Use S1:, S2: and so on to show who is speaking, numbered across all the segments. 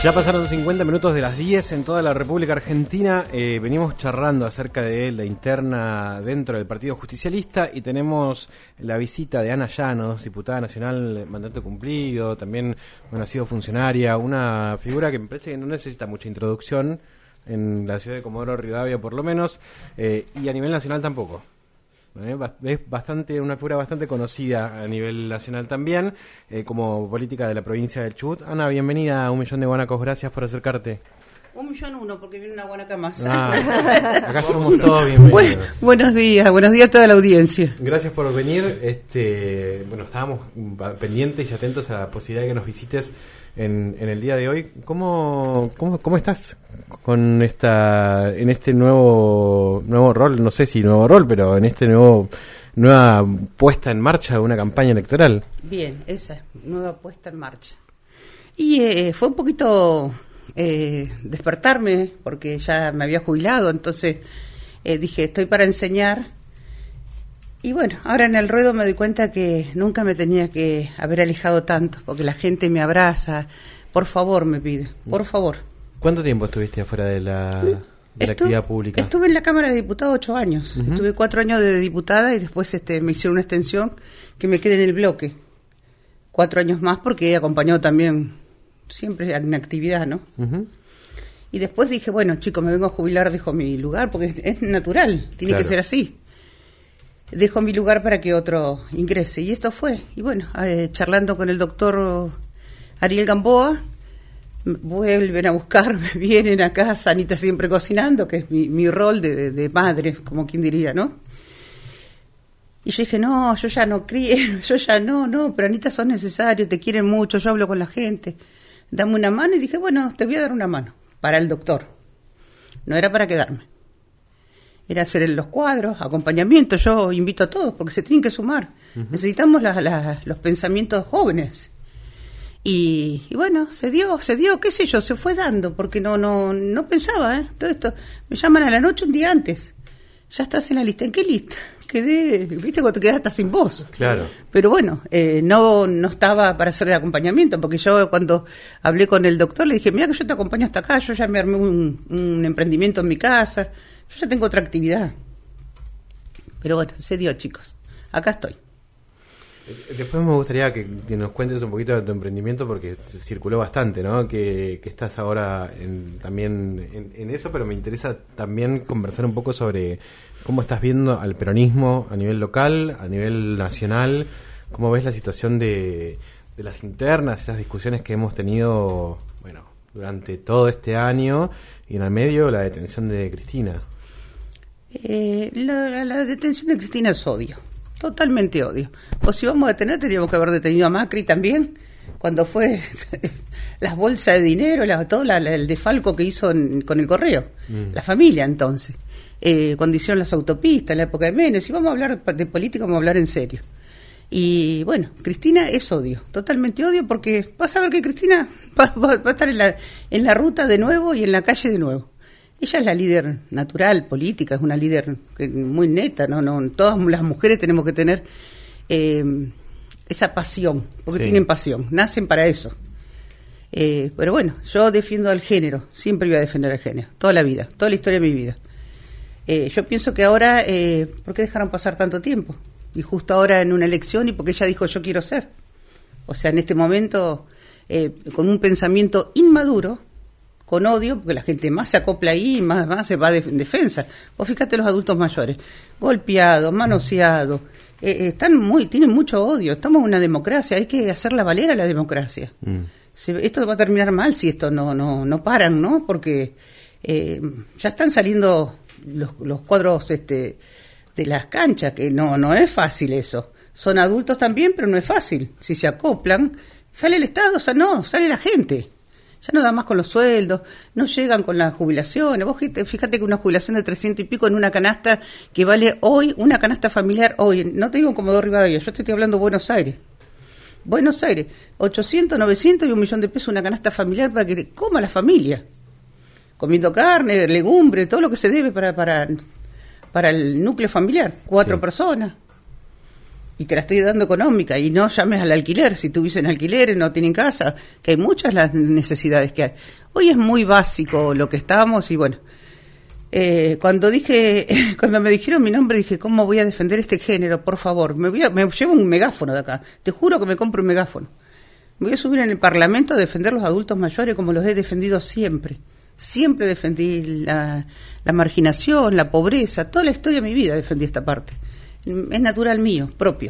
S1: Ya pasaron 50 minutos de las 10 en toda la República Argentina. Venimos charlando acerca de la interna dentro del Partido Justicialista y tenemos la visita de Ana Llanos, diputada nacional, mandato cumplido, también ha sido funcionaria, una figura que me parece que no necesita mucha introducción en la ciudad de Comodoro Rivadavia por lo menos, y a nivel nacional tampoco. Es una figura bastante conocida a nivel nacional también, como política de la provincia del Chubut. Ana, bienvenida a 1.000.000 de guanacos, gracias por acercarte.
S2: 1.001.000, porque viene una guanaca más.
S1: Acá somos todos bienvenidos.
S2: Buenos días a toda la audiencia.
S1: Gracias por venir. Estábamos pendientes y atentos a la posibilidad de que nos visites en el día de hoy. ¿Cómo estás con en este nuevo rol? No sé si nuevo rol, pero en este nueva puesta en marcha de una campaña electoral.
S2: Bien, esa nueva puesta en marcha. Y fue un poquito despertarme, porque ya me había jubilado, entonces dije, estoy para enseñar. Y bueno, ahora en el ruedo me doy cuenta que nunca me tenía que haber alejado tanto, porque la gente me abraza, por favor me pide, por favor.
S1: ¿Cuánto tiempo estuviste afuera de la actividad pública?
S2: Estuve en la Cámara de Diputados 8 años, estuve 4 años de diputada y después me hicieron una extensión que me quede en el bloque. 4 años más porque he acompañado también siempre en actividad, ¿no? Y después dije, bueno, chicos, me vengo a jubilar, dejo mi lugar, porque es natural, tiene que ser así. Dejo mi lugar para que otro ingrese. Y esto fue. Y bueno, charlando con el doctor Ariel Gamboa, vuelven a buscarme, vienen a casa, Anita siempre cocinando, que es mi rol de madre, como quien diría, ¿no? Y yo dije, no, yo ya no crié, yo ya no, pero Anita, sos necesario, te quieren mucho, yo hablo con la gente, dame una mano. Y dije, bueno, te voy a dar una mano, para el doctor. No era para quedarme. Era hacer los cuadros, acompañamiento. Yo invito a todos porque se tienen que sumar. Necesitamos los pensamientos jóvenes. Y bueno, se dio, qué sé yo, se fue dando, porque no pensaba, todo esto. Me llaman a la noche un día antes. Ya estás en la lista. ¿En qué lista? Quedé, viste, cuando te quedas hasta sin voz.
S1: Claro.
S2: Pero bueno, no estaba para hacer el acompañamiento, porque yo cuando hablé con el doctor le dije, mira que yo te acompaño hasta acá, yo ya me armé un emprendimiento en mi casa. Yo ya tengo otra actividad. Pero bueno, se dio, chicos. Acá estoy.
S1: Después me gustaría que nos cuentes un poquito de tu emprendimiento, porque circuló bastante, ¿no? Que estás ahora también en eso, pero me interesa también conversar un poco sobre cómo estás viendo al peronismo a nivel local, a nivel nacional. ¿Cómo ves la situación de las internas, esas discusiones que hemos tenido, durante todo este año, y en el medio la detención de Cristina?
S2: La detención de Cristina es odio, totalmente odio. O si vamos a detener, teníamos que haber detenido a Macri también, cuando fue las bolsas de dinero, el defalco que hizo con el correo, la familia entonces, cuando hicieron las autopistas, en la época de Menem. Si vamos a hablar de política, vamos a hablar en serio. Y bueno, Cristina es odio, totalmente odio, porque vas a ver que Cristina va a estar en la ruta de nuevo y en la calle de nuevo. Ella es la líder natural, política, es una líder muy neta, no todas las mujeres tenemos que tener esa pasión, porque tienen pasión, nacen para eso. Pero bueno, yo defiendo al género, siempre voy a defender al género, toda la vida, toda la historia de mi vida. Yo pienso que ahora, ¿por qué dejaron pasar tanto tiempo? Y justo ahora en una elección, y porque ella dijo yo quiero ser. O sea, en este momento, con un pensamiento inmaduro, con odio, porque la gente más se acopla ahí, más se va en defensa. Vos fíjate los adultos mayores, golpeados, manoseados, tienen mucho odio. Estamos en una democracia, hay que hacerla valer a la democracia. Esto va a terminar mal si esto no paran, ¿no? Porque ya están saliendo los cuadros de las canchas, que no es fácil eso. Son adultos también, pero no es fácil. Si se acoplan, sale el Estado, o sea, no, sale la gente. Ya no da más con los sueldos, no llegan con las jubilaciones. Vos fíjate que una jubilación de 300 y pico en una canasta que vale hoy, una canasta familiar hoy, no te digo en Comodoro Rivadavia, yo te estoy hablando de Buenos Aires, 800, 900 y $1.000.000 de pesos una canasta familiar para que coma la familia, comiendo carne, legumbre, todo lo que se debe para el núcleo familiar, 4 personas. y te la estoy dando económica, y no llames al alquiler, si tuviesen alquileres, no tienen casa, que hay muchas las necesidades que hay. Hoy es muy básico lo que estamos, y bueno, cuando me dijeron mi nombre, dije, ¿cómo voy a defender este género? Por favor, me llevo un megáfono de acá, te juro que me compro un megáfono. Me voy a subir en el Parlamento a defender los adultos mayores como los he defendido siempre. Siempre defendí la marginación, la pobreza, toda la historia de mi vida defendí esta parte. Es natural mío, propio.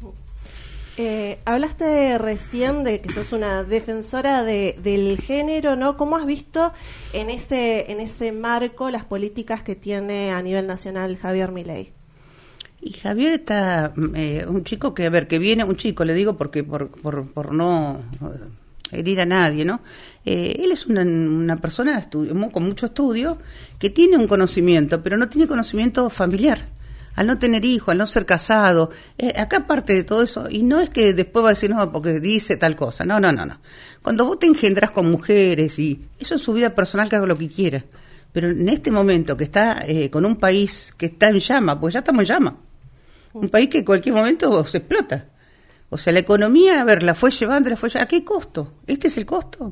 S3: Hablaste recién de que sos una defensora del género, ¿no? ¿Cómo has visto en ese marco las políticas que tiene a nivel nacional Javier Milei?
S2: Y Javier está un chico que viene, un chico, le digo porque por no herir a nadie, ¿no? Él es una persona con mucho estudio, que tiene un conocimiento, pero no tiene conocimiento familiar. Al no tener hijos, al no ser casado, acá parte de todo eso, y no es que después va a decir, no, porque dice tal cosa, no. Cuando vos te engendrás con mujeres, y eso es su vida personal, que haga lo que quiera, pero en este momento que está con un país que está en llama, pues ya estamos en llama, un país que en cualquier momento se explota, o sea, la economía, la fue llevando, ¿a qué costo? ¿Este es el costo?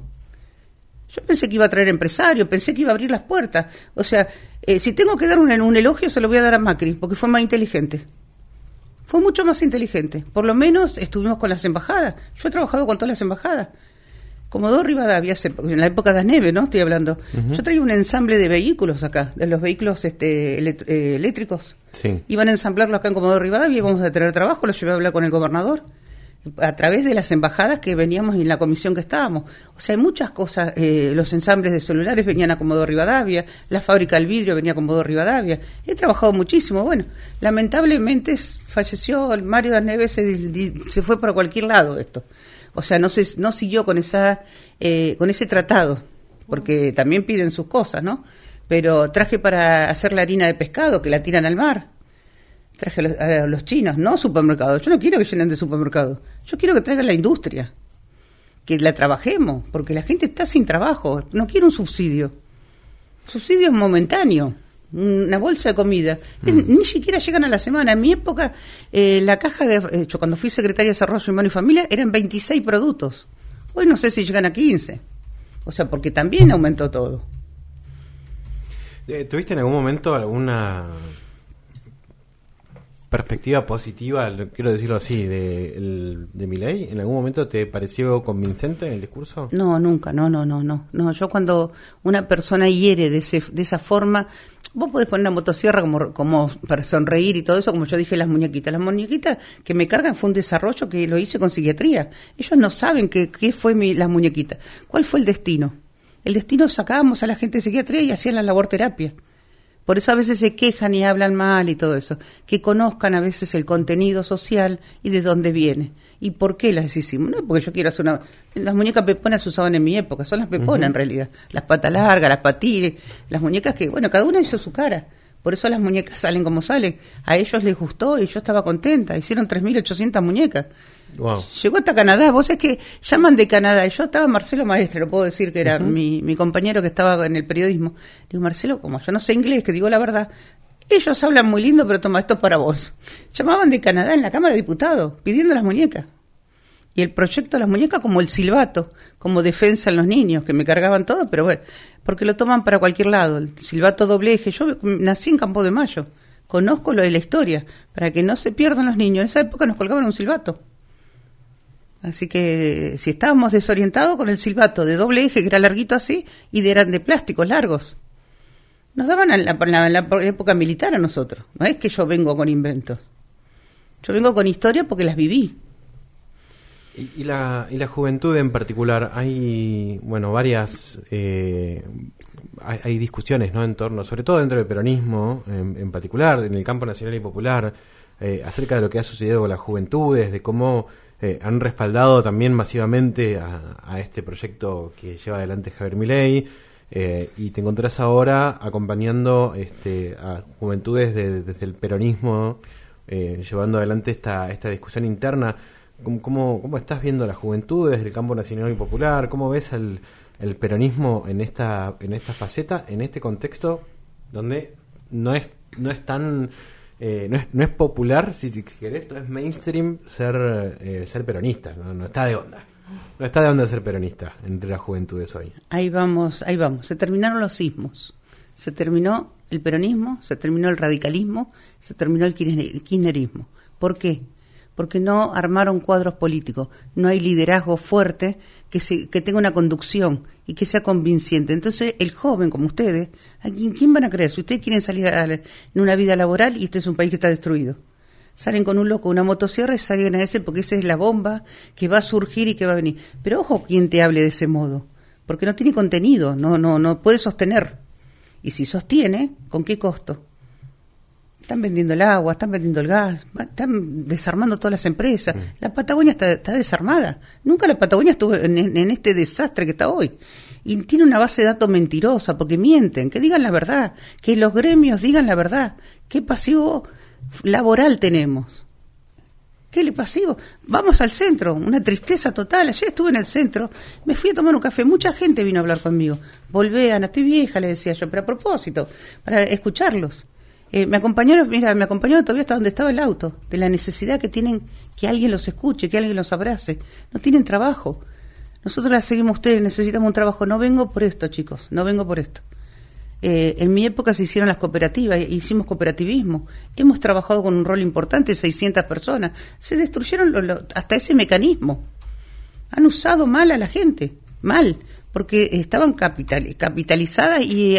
S2: Yo pensé que iba a traer empresarios, pensé que iba a abrir las puertas. O sea, si tengo que dar un elogio, se lo voy a dar a Macri, porque fue más inteligente. Fue mucho más inteligente. Por lo menos estuvimos con las embajadas. Yo he trabajado con todas las embajadas. Comodoro Rivadavia, en la época de Neve, ¿no? Estoy hablando. Uh-huh. Yo traía un ensamble de vehículos acá, de los vehículos eléctricos.
S1: Sí. Iban
S2: a ensamblarlo acá en Comodoro Rivadavia, íbamos a tener trabajo, lo llevé a hablar con el gobernador, a través de las embajadas que veníamos en la comisión que estábamos. O sea, hay muchas cosas, los ensambles de celulares venían a Comodoro Rivadavia, la fábrica del vidrio venía a Comodoro Rivadavia. He trabajado muchísimo. Bueno, lamentablemente falleció el Mario das Neves, se fue para cualquier lado esto. O sea, no siguió con ese tratado, porque también piden sus cosas, ¿no? Pero traje para hacer la harina de pescado, que la tiran al mar. Traje a los chinos, no supermercados. Yo no quiero que llenen de supermercados. Yo quiero que traigan la industria, que la trabajemos, porque la gente está sin trabajo. No quiere un subsidio. Subsidio es momentáneo. Una bolsa de comida. Ni siquiera llegan a la semana. En mi época, la caja yo cuando fui secretaria de Desarrollo Humano y Familia, eran 26 productos. Hoy no sé si llegan a 15. O sea, porque también aumentó todo.
S1: ¿Tuviste en algún momento alguna perspectiva positiva, quiero decirlo así, de Milei? ¿En algún momento te pareció convincente el discurso?
S2: No, nunca, no. Yo cuando una persona hiere de esa forma, vos podés poner una motosierra como para sonreír y todo eso, como yo dije, las muñequitas. Las muñequitas que me cargan fue un desarrollo que lo hice con psiquiatría. Ellos no saben qué fue las muñequitas. ¿Cuál fue el destino? El destino, sacábamos a la gente de psiquiatría y hacían la labor terapia. Por eso a veces se quejan y hablan mal y todo eso. Que conozcan a veces el contenido social y de dónde viene. ¿Y por qué las hicimos? No porque yo quiero hacer Las muñecas peponas se usaban en mi época, son las peponas en realidad. Las patas largas, las patines, las muñecas que, cada una hizo su cara. Por eso las muñecas salen como salen. A ellos les gustó y yo estaba contenta. Hicieron 3.800 muñecas.
S1: Wow.
S2: Llegó hasta Canadá. Vos es que llaman de Canadá. Yo estaba Marcelo Maestre, lo puedo decir, que era mi compañero que estaba en el periodismo. Digo, Marcelo, como yo no sé inglés, que digo la verdad, ellos hablan muy lindo, pero toma, esto es para vos. Llamaban de Canadá en la Cámara de Diputados, pidiendo las muñecas. Y el proyecto de las muñecas como el silbato, como defensa en los niños, que me cargaban todo, pero bueno, porque lo toman para cualquier lado. El silbato doble eje. Yo nací en Campo de Mayo, conozco lo de la historia, para que no se pierdan los niños. En esa época nos colgaban un silbato. Así que si estábamos desorientados con el silbato de doble eje, que era larguito así, y eran de plásticos largos. Nos daban en la época militar a nosotros. No es que yo vengo con inventos. Yo vengo con historia porque las viví.
S1: Y la juventud en particular, hay varias hay discusiones, ¿no?, en torno, sobre todo dentro del peronismo en particular, en el campo nacional y popular, acerca de lo que ha sucedido con las juventudes, de cómo han respaldado también masivamente a este proyecto que lleva adelante Javier Milei, y te encontrás ahora acompañando a juventudes desde el peronismo, llevando adelante esta discusión interna. ¿Cómo estás viendo la juventud desde el campo nacional y popular? ¿Cómo ves el peronismo en esta faceta, en este contexto donde no es tan no es popular, si querés, no es mainstream ser peronista, no está de onda. No está de onda ser peronista entre las juventudes hoy.
S2: Ahí vamos. Se terminaron los sismos. Se terminó el peronismo, se terminó el radicalismo, se terminó el kirchnerismo. ¿Por qué? Porque no armaron cuadros políticos. No hay liderazgo fuerte que tenga una conducción y que sea convincente. Entonces, el joven como ustedes, ¿a quién van a creer? Si ustedes quieren salir en una vida laboral y este es un país que está destruido. Salen con un loco, una motosierra y salen a ese porque esa es la bomba que va a surgir y que va a venir. Pero ojo quien te hable de ese modo, porque no tiene contenido, no puede sostener. Y si sostiene, ¿con qué costo? Están vendiendo el agua, están vendiendo el gas, están desarmando todas las empresas. La Patagonia está desarmada. Nunca la Patagonia estuvo en este desastre que está hoy. Y tiene una base de datos mentirosa, porque mienten, que digan la verdad, que los gremios digan la verdad. ¿Qué pasivo laboral tenemos? ¿Qué le pasivo? Vamos al centro, una tristeza total. Ayer estuve en el centro, me fui a tomar un café, mucha gente vino a hablar conmigo. Volvé, Ana, estoy vieja, le decía yo, pero a propósito, para escucharlos. Me acompañaron todavía hasta donde estaba el auto, de la necesidad que tienen que alguien los escuche, que alguien los abrace. No tienen trabajo. Nosotros la seguimos a ustedes, necesitamos un trabajo. No vengo por esto, chicos, no vengo por esto. En mi época se hicieron las cooperativas, hicimos cooperativismo, hemos trabajado con un rol importante, 600 personas, se destruyeron hasta ese mecanismo, han usado mal a la gente, mal, porque estaban capitalizadas y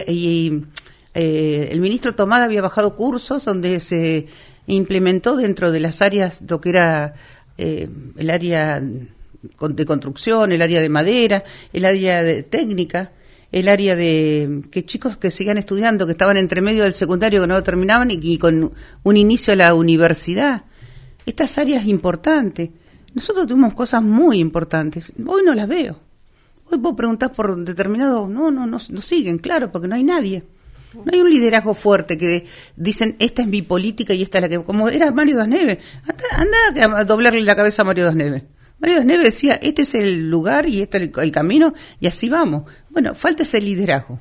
S2: el ministro Tomada había bajado cursos donde se implementó dentro de las áreas, lo que era el área de construcción, el área de madera, el área de técnica, el área de que chicos que sigan estudiando, que estaban entre medio del secundario, que no lo terminaban y con un inicio a la universidad. Estas áreas importantes. Nosotros tuvimos cosas muy importantes. Hoy no las veo. Hoy puedo preguntar por determinado... No siguen, claro, porque no hay nadie. No hay un liderazgo fuerte que dicen, esta es mi política y esta es la que... Como era Mario Das Neves. Anda a doblarle la cabeza a Mario Das Neves. Mario Das Neves decía, este es el lugar y este es el camino y así vamos. Bueno, falta ese liderazgo.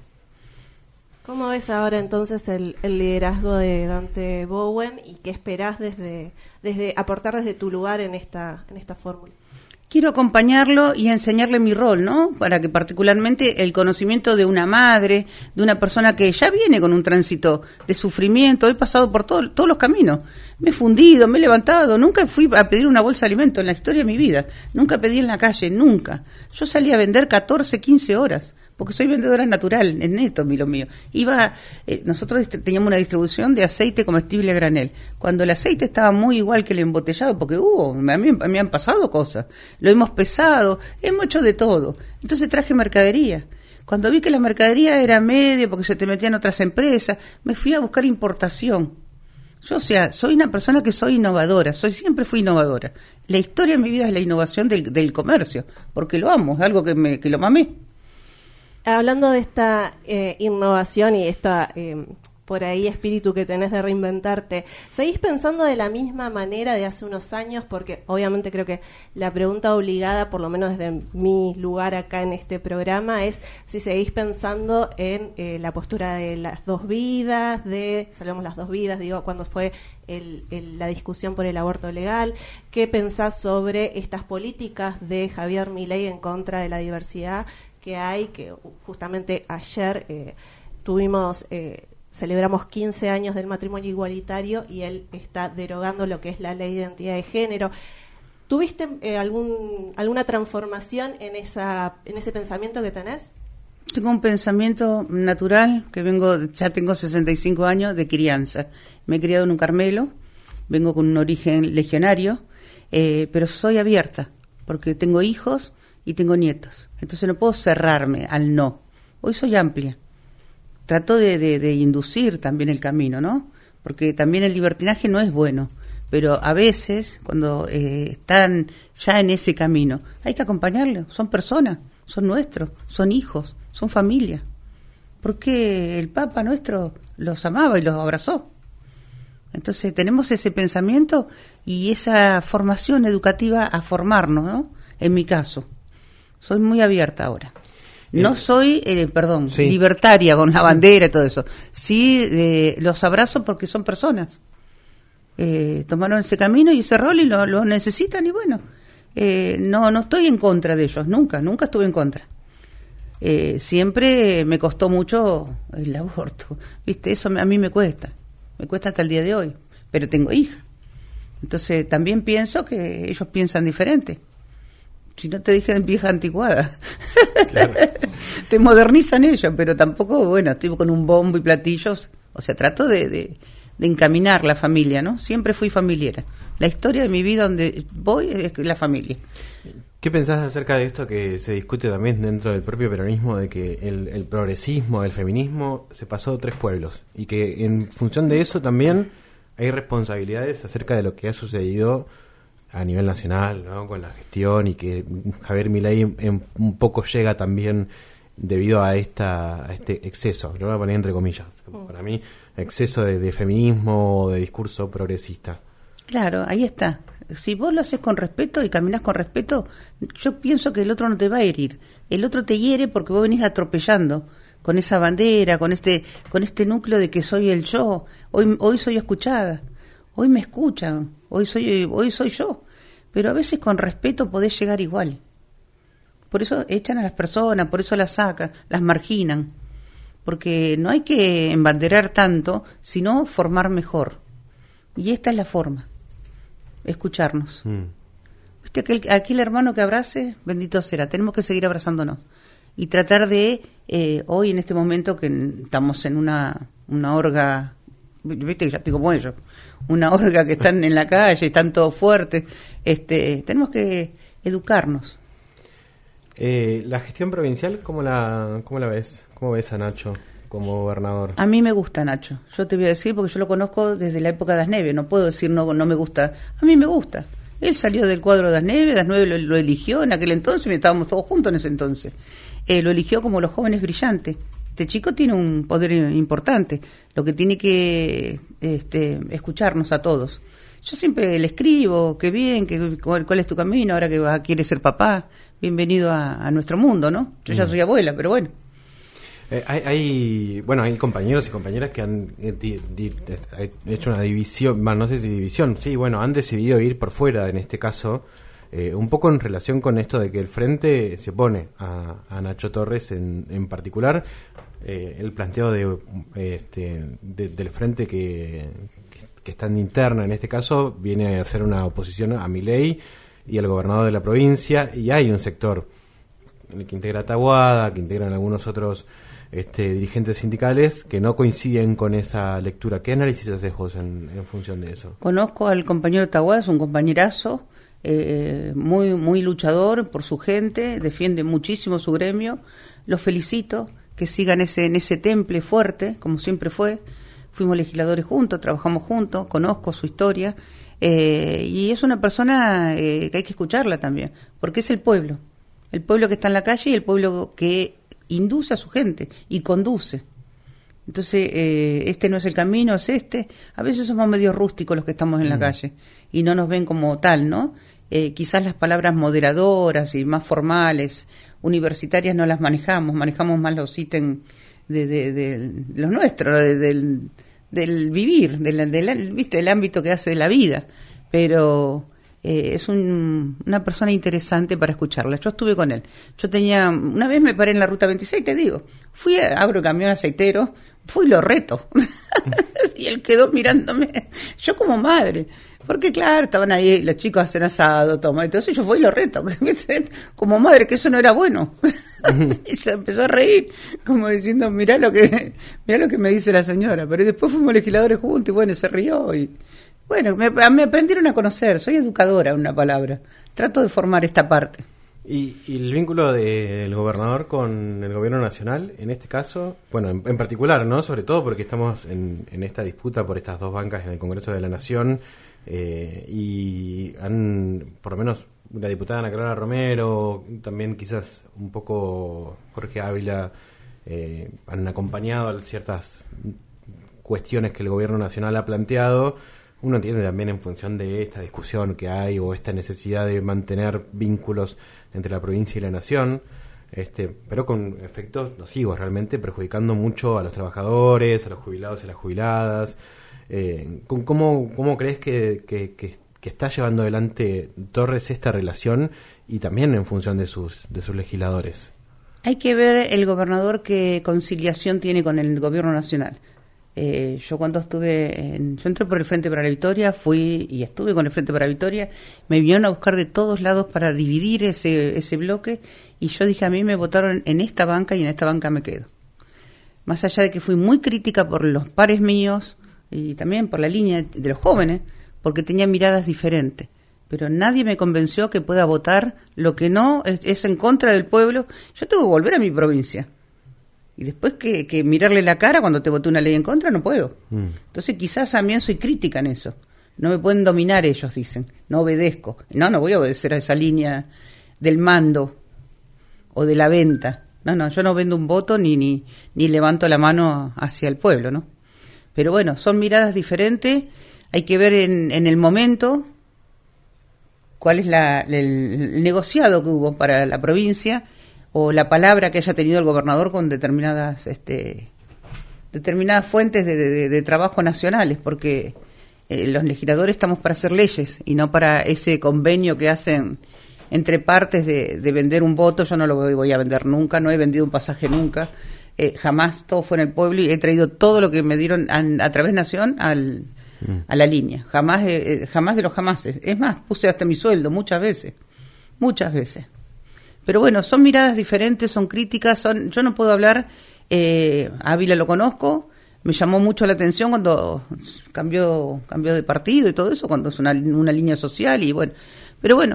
S3: ¿Cómo ves ahora entonces el liderazgo de Dante Bowen y qué esperás desde aportar desde tu lugar en esta fórmula?
S2: Quiero acompañarlo y enseñarle mi rol, ¿no? Para que particularmente el conocimiento de una madre, de una persona que ya viene con un tránsito de sufrimiento, he pasado por todos los caminos, me he fundido, me he levantado, nunca fui a pedir una bolsa de alimento en la historia de mi vida, nunca pedí en la calle, nunca. Yo salí a vender 14, 15 horas, porque soy vendedora natural, en neto, lo mío. Nosotros teníamos una distribución de aceite comestible a granel. Cuando el aceite estaba muy igual que el embotellado, porque me han pasado cosas, lo hemos pesado, hemos hecho de todo. Entonces traje mercadería. Cuando vi que la mercadería era medio, porque se te metían otras empresas, me fui a buscar importación. Yo, soy una persona que soy innovadora, siempre fui innovadora. La historia de mi vida es la innovación del comercio, porque lo amo, es algo que lo mamé.
S3: Hablando de esta innovación y esta por ahí espíritu que tenés de reinventarte, ¿seguís pensando de la misma manera de hace unos años? Porque obviamente creo que la pregunta obligada, por lo menos desde mi lugar acá en este programa, es si seguís pensando en la postura de las dos vidas, salvemos las dos vidas, cuando fue la discusión por el aborto legal. ¿Qué pensás sobre estas políticas de Javier Milei en contra de la diversidad que hay? Que justamente ayer celebramos 15 años del matrimonio igualitario y él está derogando lo que es la ley de identidad de género. ¿Tuviste alguna transformación en ese pensamiento que tenés?
S2: Tengo un pensamiento natural, ya tengo 65 años de crianza. Me he criado en un Carmelo, vengo con un origen legionario, pero soy abierta, porque tengo hijos y tengo nietos. Entonces no puedo cerrarme al no. Hoy soy amplia. Trato de inducir también el camino, ¿no? Porque también el libertinaje no es bueno, pero a veces, cuando están ya en ese camino, hay que acompañarlos. Son personas, son nuestros, son hijos, son familia. Porque el Papa nuestro los amaba y los abrazó. Entonces tenemos ese pensamiento y esa formación educativa a formarnos, ¿no? En mi caso, soy muy abierta ahora. No soy,
S1: sí,
S2: libertaria con la bandera y todo eso. Sí, los abrazo porque son personas. tomaron ese camino y ese rol y lo necesitan, y bueno, no estoy en contra de ellos, nunca estuve en contra. Siempre me costó mucho el aborto, ¿viste? Eso a mí me cuesta hasta el día de hoy, pero tengo hija. Entonces también pienso que ellos piensan diferente. Si no te dije vieja anticuada. Claro. Te modernizan ellos, pero tampoco, bueno, estoy con un bombo y platillos. O sea, trato de encaminar la familia, ¿no? Siempre fui familiera. La historia de mi vida donde voy es la familia.
S1: ¿Qué pensás acerca de esto que se discute también dentro del propio peronismo, de que el progresismo, el feminismo se pasó a 3 pueblos y que en función de eso también hay responsabilidades acerca de lo que ha sucedido a nivel nacional, ¿no? Con la gestión, y que Javier Milei un poco llega también debido a este exceso, lo voy a poner entre comillas, para mí, exceso de feminismo, de discurso progresista.
S2: Claro, ahí está. Si vos lo haces con respeto y caminás con respeto, yo pienso que el otro no te va a herir. El otro te hiere porque vos venís atropellando con esa bandera, con este núcleo de que soy el yo. Hoy soy escuchada, hoy me escuchan, hoy soy yo. Pero a veces con respeto podés llegar igual. Por eso echan a las personas, por eso las sacan, las marginan. Porque no hay que embanderar tanto, sino formar mejor. Y esta es la forma. Escucharnos. ¿Viste aquel hermano que abrace? Bendito será. Tenemos que seguir abrazándonos. Y tratar de, hoy en este momento que estamos en una orga, viste que ya estoy como ellos, una orga que están en la calle, están todos fuertes, tenemos que educarnos.
S1: La gestión provincial, ¿cómo la ves? ¿Cómo ves a Nacho como gobernador?
S2: A mí me gusta Nacho, yo te voy a decir porque yo lo conozco desde la época de Asneve, no puedo decir no me gusta, a mí me gusta. Él salió del cuadro de Asneve lo eligió en aquel entonces, estábamos todos juntos en ese entonces. Lo eligió como los jóvenes brillantes. Este chico tiene un poder importante, lo que tiene que escucharnos a todos. Yo siempre le escribo, qué bien, cuál es tu camino, ahora que quieres ser papá, bienvenido a nuestro mundo, ¿no? Yo ya soy abuela, pero bueno.
S1: Hay compañeros y compañeras que han hecho una división, no sé si división, sí, bueno, han decidido ir por fuera, en este caso, un poco en relación con esto de que el Frente se opone a Nacho Torres en particular. El planteo del Frente que está en interna, en este caso, viene a hacer una oposición a Milei y al gobernador de la provincia, y hay un sector en el que integra Taboada, que integran algunos otros dirigentes sindicales que no coinciden con esa lectura. ¿Qué análisis haces vos en función de eso?
S2: Conozco al compañero Taboada, es un compañerazo, muy, muy luchador por su gente, defiende muchísimo su gremio, los felicito, que sigan en ese temple fuerte, como siempre fue. Fuimos legisladores juntos, trabajamos juntos, conozco su historia, y es una persona que hay que escucharla también, porque es el pueblo que está en la calle y el pueblo que induce a su gente y conduce. Entonces, este no es el camino, es este. A veces somos medio rústicos los que estamos en la calle y no nos ven como tal, ¿no? Quizás las palabras moderadoras y más formales, universitarias, no las manejamos más los ítems de los nuestros, del vivir, ¿viste? Del ámbito que hace la vida. Pero es una persona interesante para escucharla. Yo estuve con él. Una vez me paré en la ruta 26, te digo, abro el camión aceitero, fui y lo reto. Y él quedó mirándome, yo como madre, porque claro, estaban ahí los chicos hacen asado, entonces yo fui y lo reto, como madre, que eso no era bueno. Y se empezó a reír, como diciendo, mirá lo que me dice la señora. Pero después fuimos legisladores juntos y bueno, se rió y bueno, me aprendieron a conocer, soy educadora, una palabra. Trato de formar esta parte.
S1: ¿Y el vínculo del gobernador con el gobierno nacional, en este caso? Bueno, en particular, ¿no? Sobre todo porque estamos en esta disputa por estas dos bancas en el Congreso de la Nación, y por lo menos la diputada Ana Clara Romero, también quizás un poco Jorge Ávila, han acompañado a ciertas cuestiones que el gobierno nacional ha planteado. Uno entiende también en función de esta discusión que hay o esta necesidad de mantener vínculos entre la provincia y la nación. pero con efectos nocivos realmente, perjudicando mucho a los trabajadores, a los jubilados y a las jubiladas. ¿Cómo crees que está llevando adelante Torres esta relación y también en función de sus legisladores?
S2: Hay que ver el gobernador qué conciliación tiene con el gobierno nacional. Yo cuando yo entré por el Frente para la Victoria, fui y estuve con el Frente para la Victoria, me vinieron a buscar de todos lados para dividir ese bloque, y yo dije, a mí me votaron en esta banca y en esta banca me quedo. Más allá de que fui muy crítica por los pares míos y también por la línea de los jóvenes, porque tenían miradas diferentes, pero nadie me convenció que pueda votar lo que no es en contra del pueblo. Yo tengo que volver a mi provincia. Y después que mirarle la cara cuando te voté una ley en contra, no puedo. Entonces quizás también soy crítica en eso. No me pueden dominar ellos, dicen. No obedezco. No voy a obedecer a esa línea del mando o de la venta. No, yo no vendo un voto ni levanto la mano hacia el pueblo, ¿no? Pero bueno, son miradas diferentes. Hay que ver en el momento cuál es el negociado que hubo para la provincia, o la palabra que haya tenido el gobernador con determinadas fuentes de trabajo nacionales, porque los legisladores estamos para hacer leyes y no para ese convenio que hacen entre partes de vender un voto. Yo no lo voy a vender nunca, no he vendido un pasaje nunca, jamás. Todo fue en el pueblo y he traído todo lo que me dieron a través de Nación a la línea, jamás de los jamases. Es más, puse hasta mi sueldo muchas veces. Pero bueno, son miradas diferentes, son críticas, yo no puedo hablar. Ávila lo conozco, me llamó mucho la atención cuando cambió de partido y todo eso, cuando es una línea social, y bueno, pero bueno,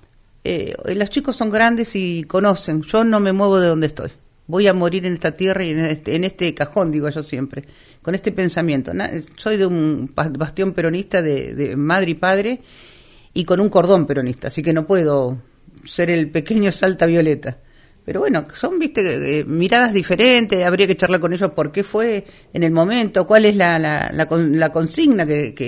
S2: los chicos son grandes y conocen. Yo no me muevo de donde estoy, voy a morir en esta tierra y en este cajón, digo yo siempre, con este pensamiento. Soy de un bastión peronista de madre y padre, y con un cordón peronista, así que no puedo ser el pequeño Salta Violeta. Pero bueno, son, miradas diferentes. Habría que charlar con ellos por qué fue en el momento, cuál es la consigna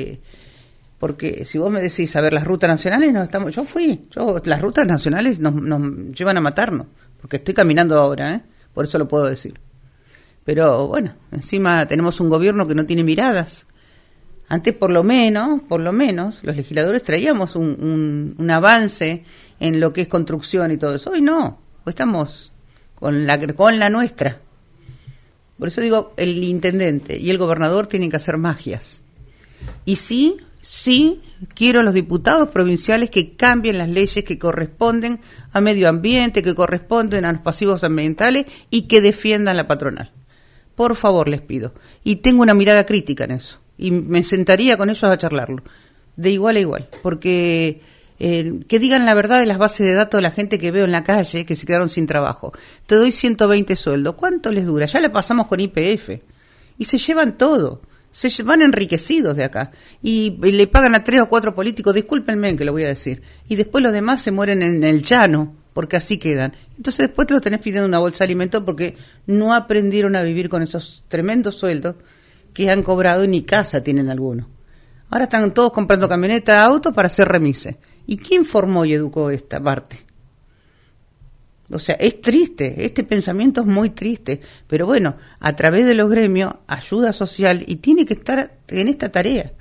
S2: porque si vos me decís, a ver, las rutas nacionales, las rutas nacionales nos llevan a matarnos, porque estoy caminando ahora, por eso lo puedo decir. Pero bueno, encima tenemos un gobierno que no tiene miradas. Antes por lo menos, los legisladores traíamos un avance en lo que es construcción y todo eso. Hoy no, hoy estamos con la nuestra. Por eso digo, el intendente y el gobernador tienen que hacer magias. Y sí, quiero a los diputados provinciales que cambien las leyes que corresponden a medio ambiente, que corresponden a los pasivos ambientales y que defiendan la patronal. Por favor, les pido. Y tengo una mirada crítica en eso. Y me sentaría con ellos a charlarlo, de igual a igual, porque que digan la verdad de las bases de datos de la gente que veo en la calle, que se quedaron sin trabajo. Te doy 120 sueldos, ¿cuánto les dura? Ya la pasamos con YPF, y se llevan todo, se van enriquecidos de acá, y le pagan a 3 o 4 políticos, discúlpenme que lo voy a decir, y después los demás se mueren en el llano, porque así quedan. Entonces después te los tenés pidiendo una bolsa de alimentos porque no aprendieron a vivir con esos tremendos sueldos que han cobrado, y ni casa tienen algunos. Ahora están todos comprando camioneta, autos para hacer remises. ¿Y quién formó y educó esta parte? O sea, es triste, este pensamiento es muy triste, pero bueno, a través de los gremios, ayuda social, y tiene que estar en esta tarea.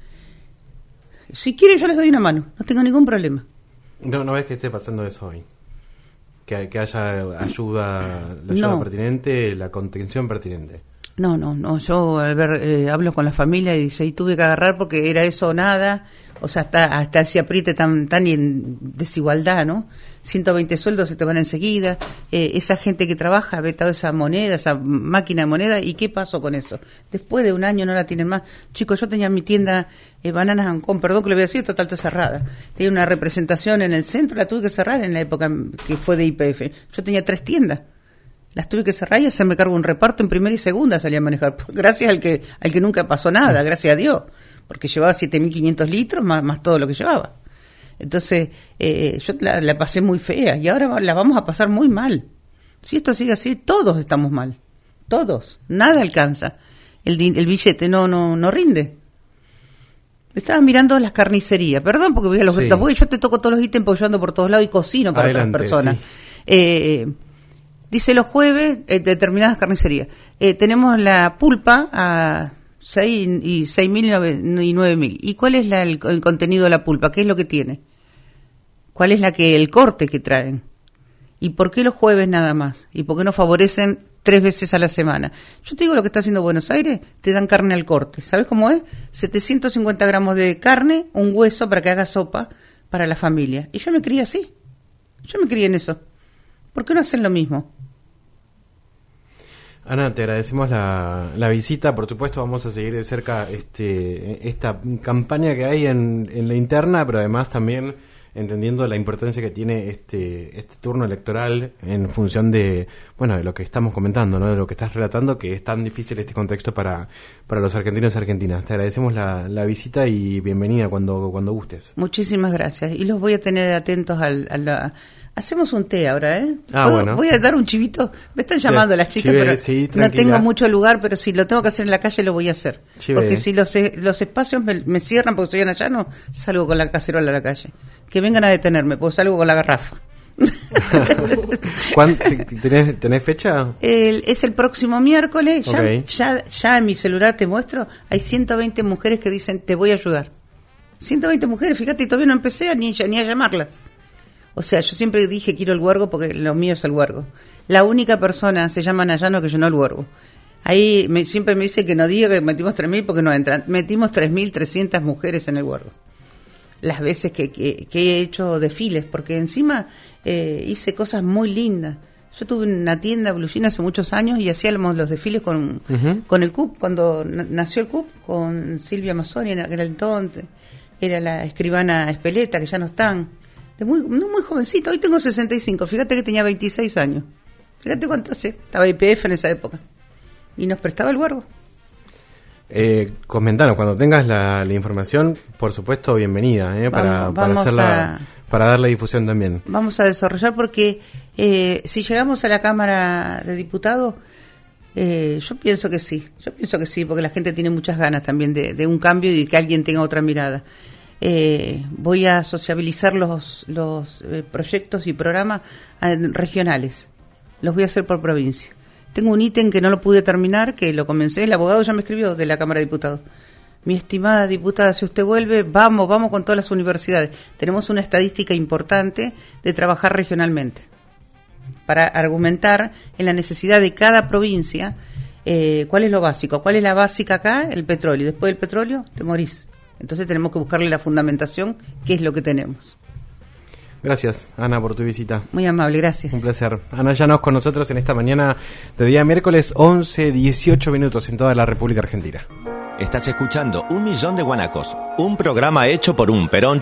S2: Si quieren yo les doy una mano, no tengo ningún problema.
S1: No ves que esté pasando eso hoy, que haya ayuda, la ayuda pertinente, la contención pertinente.
S2: No, yo hablo con la familia y dice, y tuve que agarrar porque era eso o nada. O sea, hasta ese apriete tan en desigualdad, ¿no? 120 sueldos se te van enseguida. Esa gente que trabaja, ve toda esa moneda, esa máquina de moneda, ¿y qué pasó con eso? Después de un año no la tienen más. Chicos, yo tenía mi tienda Bananas Ancón, perdón que le voy a decir, total está cerrada. Tenía una representación en el centro, la tuve que cerrar en la época que fue de YPF. Yo tenía 3 tiendas. Las tuve que cerrar y hacerme cargo de un reparto en primera y segunda, salí a manejar. Gracias al que nunca pasó nada, gracias a Dios. Porque llevaba 7.500 litros más todo lo que llevaba. Entonces, yo la pasé muy fea y ahora la vamos a pasar muy mal. Si esto sigue así, todos estamos mal. Todos. Nada alcanza. El billete no rinde. Estaba mirando las carnicerías. Perdón porque voy a los yo te toco todos los ítems porque yo ando por todos lados y cocino para otras personas. Sí. Dice los jueves, determinadas carnicerías. Tenemos la pulpa a 6.000 y 9.000. ¿Y cuál es el contenido de la pulpa? ¿Qué es lo que tiene? ¿Cuál es el corte que traen? ¿Y por qué los jueves nada más? ¿Y por qué no favorecen 3 veces a la semana? Yo te digo lo que está haciendo Buenos Aires, te dan carne al corte. ¿Sabes cómo es? 750 gramos de carne, un hueso para que haga sopa para la familia. Y yo me crié así. Yo me crié en eso. ¿Por qué no hacen lo mismo?
S1: Ana, te agradecemos la visita. Por supuesto, vamos a seguir de cerca esta campaña que hay en la interna, pero además también entendiendo la importancia que tiene este turno electoral en función de lo que estamos comentando, ¿no? De lo que estás relatando, que es tan difícil este contexto para los argentinos y argentinas. Te agradecemos la visita y bienvenida cuando gustes.
S2: Muchísimas gracias. Y los voy a tener atentos Hacemos un té ahora, ¿eh?
S1: Bueno.
S2: Voy a dar un chivito. Me están llamando las chicas, pero
S1: sí,
S2: no tengo mucho lugar, pero si lo tengo que hacer en la calle, lo voy a hacer. Porque si los espacios me cierran porque soy anayano, salgo con la cacerola a la calle. Que vengan a detenerme, pues salgo con la garrafa.
S1: ¿Tenés fecha?
S2: Es el próximo miércoles.
S1: Okay.
S2: Ya en mi celular te muestro, hay 120 mujeres que dicen, te voy a ayudar. 120 mujeres, fíjate, y todavía no empecé ni a llamarlas. O sea, yo siempre dije quiero el huergo porque lo mío es el huergo. La única persona se llama Nayano que llenó el huergo. Ahí siempre me dice que no diga que metimos 3.000 porque no entran. Metimos 3.300 mujeres en el huergo. Las veces que he hecho desfiles, porque encima hice cosas muy lindas. Yo tuve una tienda Blue Jean hace muchos años y hacíamos los desfiles con el CUP, cuando nació el CUP, con Silvia Mazzoni, que era el entonces, era la escribana Espeleta, que ya no están. Muy jovencita, hoy tengo 65, fíjate que tenía 26 años. Fíjate cuánto hace, estaba IPF en esa época. Y nos prestaba el huergo.
S1: Comentanos, cuando tengas la información, por supuesto, bienvenida, para darle difusión también.
S2: Vamos a desarrollar porque si llegamos a la Cámara de Diputados, yo pienso que sí, porque la gente tiene muchas ganas también de un cambio y de que alguien tenga otra mirada. Voy a sociabilizar los proyectos y programas regionales. Los voy a hacer por provincia. Tengo un ítem que no lo pude terminar, que lo comencé, el abogado ya me escribió de la Cámara de Diputados. Mi estimada diputada, si usted vuelve, vamos con todas las universidades. Tenemos una estadística importante de trabajar regionalmente para argumentar en la necesidad de cada provincia cuál es lo básico. ¿Cuál es la básica acá? El petróleo. Después del petróleo, te morís. Entonces tenemos que buscarle la fundamentación, qué es lo que tenemos.
S1: Gracias, Ana, por tu visita.
S2: Muy amable, gracias.
S1: Un placer. Ana Llanos con nosotros en esta mañana de día miércoles, 11:18 en toda la República Argentina.
S4: Estás escuchando 1.000.000 de Guanacos, un programa hecho por un Perón